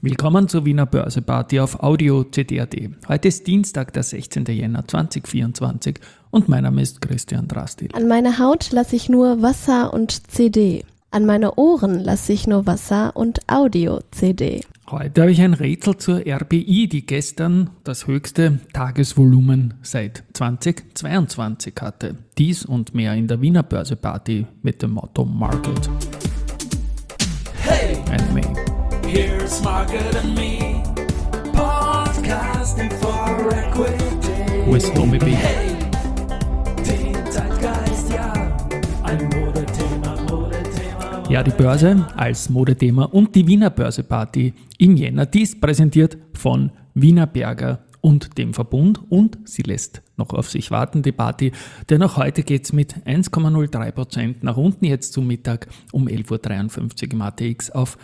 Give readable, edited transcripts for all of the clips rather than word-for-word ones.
Willkommen zur Wiener Börseparty auf Audio CD.at. Heute ist Dienstag, der 16. Jänner 2024 und mein Name ist Christian Drastil. An meine Haut lasse ich nur Wasser und CD. An meine Ohren lasse ich nur Wasser und Audio-CD. Heute habe ich ein Rätsel zur RBI, die gestern das höchste Tagesvolumen seit 2022 hatte. Dies und mehr in der Wiener Börseparty mit dem Motto Market. Hey, and me. here's Market and Me, podcasting for equity. With Tommy B. Hey, den Zeitgeist, ja, ein Modethema. Ja, die Börse als Modethema und die Wiener Börseparty im Jänner. Dies präsentiert von Wiener Berger und dem Verbund und sie lässt noch auf sich warten, die Party, denn auch heute geht es mit 1,03% nach unten, jetzt zum Mittag um 11.53 Uhr im ATX auf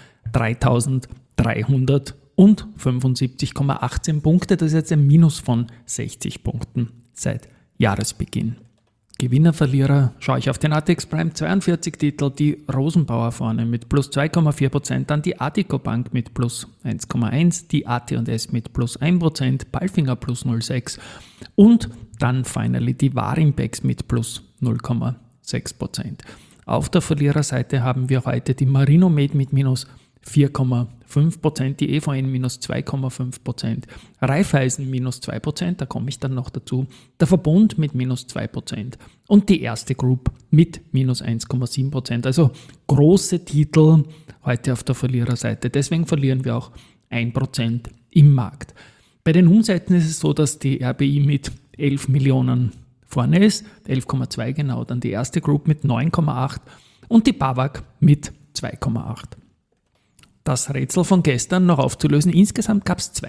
3.375,18 Punkte. Das ist jetzt ein Minus von 60 Punkten seit Jahresbeginn. Gewinner, Verlierer, schaue ich auf den ATX Prime 42 Titel, die Rosenbauer vorne mit plus 2,4%, dann die Addiko Bank mit plus 1,1%, die AT&S mit plus 1%, Palfinger plus 0,6% und dann finally die Warimpex mit plus 0,6%. Auf der Verliererseite haben wir heute die Marinomed mit minus 4,5%, die EVN minus 2,5%, Raiffeisen minus 2%, da komme ich dann noch dazu, der Verbund mit minus 2% und die Erste Group mit minus 1,7%. Also große Titel heute auf der Verliererseite, deswegen verlieren wir auch 1% im Markt. Bei den Umsätzen ist es so, dass die RBI mit 11 Millionen vorne ist, 11,2 genau, dann die Erste Group mit 9,8 und die BAWAG mit 2,8. Das Rätsel von gestern noch aufzulösen. Insgesamt gab es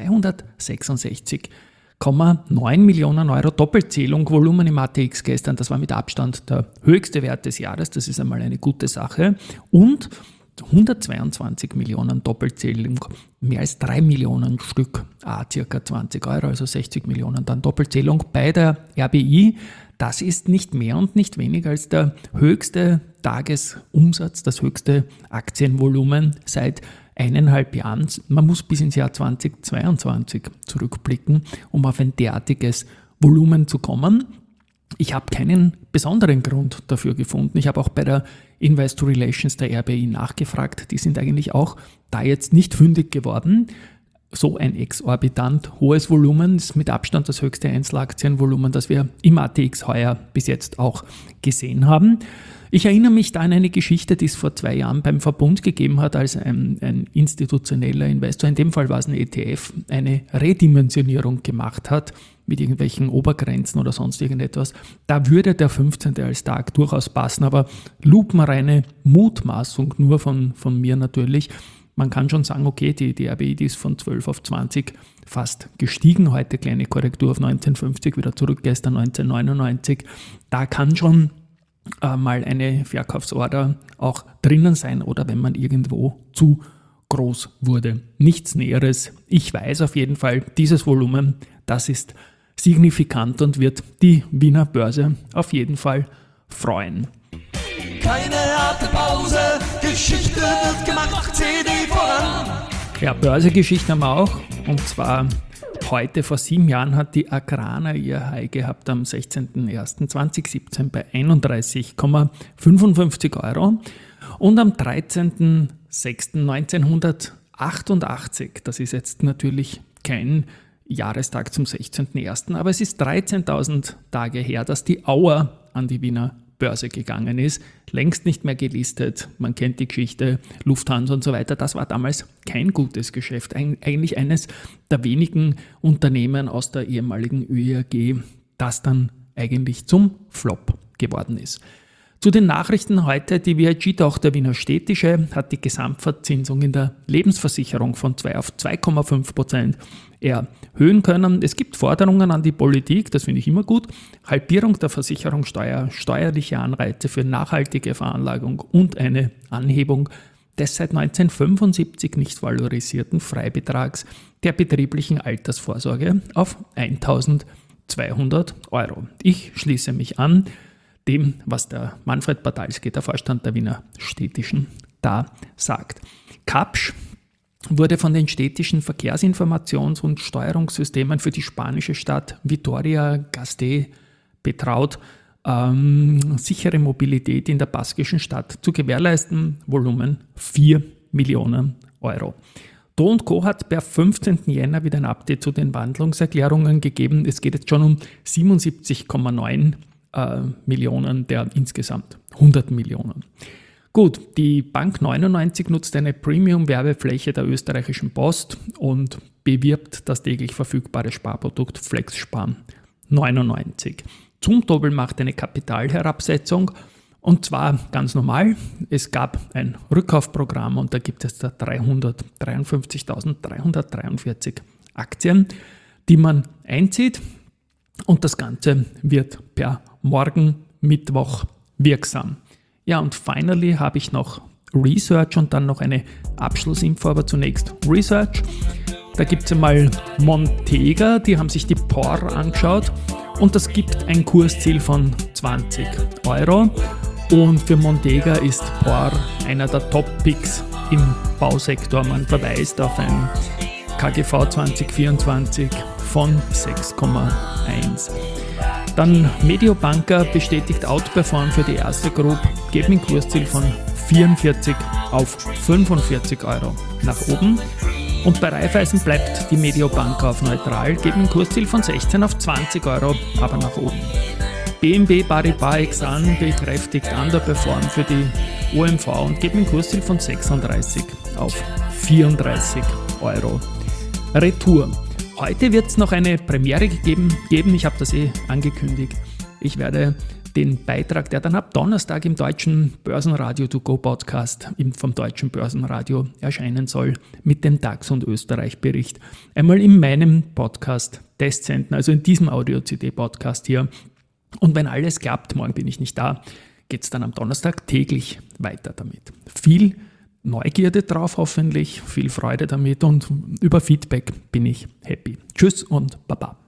266,9 Millionen Euro Doppelzählung Volumen im ATX gestern. Das war mit Abstand der höchste Wert des Jahres. Das ist einmal eine gute Sache. Und 122 Millionen Doppelzählung, mehr als 3 Millionen Stück, ca. 20 Euro, also 60 Millionen dann Doppelzählung bei der RBI. Das ist nicht mehr und nicht weniger als der höchste Tagesumsatz, das höchste Aktienvolumen seit 1,5 Jahren. Man muss bis ins Jahr 2022 zurückblicken, um auf ein derartiges Volumen zu kommen. Ich habe keinen besonderen Grund dafür gefunden. Ich habe auch bei der Investor Relations der RBI nachgefragt. Die sind eigentlich auch da jetzt nicht fündig geworden. So ein exorbitant hohes Volumen ist mit Abstand das höchste Einzelaktienvolumen, das wir im ATX heuer bis jetzt auch gesehen haben. Ich erinnere mich da an eine Geschichte, die es vor 2 Jahren beim Verbund gegeben hat, als ein institutioneller Investor, in dem Fall war es ein ETF, eine Redimensionierung gemacht hat mit irgendwelchen Obergrenzen oder sonst irgendetwas. Da würde der 15. als Tag durchaus passen, aber lupenreine Mutmaßung nur von mir natürlich. Man kann schon sagen, okay, die RBI, die ist von 12 auf 20 fast gestiegen, heute kleine Korrektur auf 19,50, wieder zurück, gestern 19,99. Da kann schon mal eine Verkaufsorder auch drinnen sein oder wenn man irgendwo zu groß wurde. Nichts Näheres. Ich weiß auf jeden Fall, dieses Volumen, das ist signifikant und wird die Wiener Börse auf jeden Fall freuen. Keine harte Pause, Geschichte wird gemacht, CD voran. Ja, Börsegeschichten haben wir auch, und zwar heute vor 7 Jahren hat die Agrana ihr High gehabt am 16.01.2017 bei 31,55 Euro und am 13.06.1988, das ist jetzt natürlich kein Jahrestag zum 16.01., aber es ist 13.000 Tage her, dass die Auer an die Wiener Börse gegangen ist, längst nicht mehr gelistet, man kennt die Geschichte, Lufthansa und so weiter, das war damals kein gutes Geschäft, eigentlich eines der wenigen Unternehmen aus der ehemaligen ÖIAG, das dann eigentlich zum Flop geworden ist. Zu den Nachrichten heute, die VIG-Tochter Wiener Städtische hat die Gesamtverzinsung in der Lebensversicherung von 2 auf 2,5% erhöhen können. Es gibt Forderungen an die Politik, das finde ich immer gut, Halbierung der Versicherungssteuer, steuerliche Anreize für nachhaltige Veranlagung und eine Anhebung des seit 1975 nicht valorisierten Freibetrags der betrieblichen Altersvorsorge auf 1.200 Euro. Ich schließe mich an dem, was der Manfred Bartalski, der Vorstand der Wiener Städtischen, da sagt. Kapsch wurde von den städtischen Verkehrsinformations- und Steuerungssystemen für die spanische Stadt Vitoria-Gasteiz betraut, sichere Mobilität in der baskischen Stadt zu gewährleisten. Volumen 4 Millionen Euro. Do & Co. hat per 15. Jänner wieder ein Update zu den Wandlungserklärungen gegeben. Es geht jetzt schon um 77,9 Millionen der insgesamt 100 Millionen. Gut, die Bank 99 nutzt eine Premium-Werbefläche der österreichischen Post und bewirbt das täglich verfügbare Sparprodukt FlexSparen 99. Zumtobel macht eine Kapitalherabsetzung und zwar ganz normal. Es gab ein Rückkaufprogramm und da gibt es da 353.343 Aktien, die man einzieht und das Ganze wird per morgen Mittwoch wirksam. Ja, und finally habe ich noch Research und dann noch eine Abschlussinfo, aber zunächst Research. Da gibt es einmal Montega, die haben sich die POR angeschaut und das gibt ein Kursziel von 20 Euro. Und für Montega ist POR einer der Top-Picks im Bausektor. Man verweist auf ein KGV 2024 von 6,1. Dann Mediobanca bestätigt Outperform für die erste Group, geben ein Kursziel von 44 auf 45 Euro nach oben. Und bei Raiffeisen bleibt die Mediobanca auf neutral, geben ein Kursziel von 16 auf 20 Euro, aber nach oben. BNP Paribas Exane bekräftigt Underperform für die OMV und geben ein Kursziel von 36 auf 34 Euro. Retour. Heute wird es noch eine Premiere geben. Ich habe das angekündigt. Ich werde den Beitrag, der dann ab Donnerstag im deutschen Börsenradio To Go Podcast vom deutschen Börsenradio erscheinen soll, mit dem DAX und Österreich-Bericht, einmal in meinem Podcast testsenden, also in diesem Audio-CD-Podcast hier. Und wenn alles klappt, morgen bin ich nicht da, geht es dann am Donnerstag täglich weiter damit. Viel Neugierde drauf hoffentlich, viel Freude damit und über Feedback bin ich happy. Tschüss und Baba.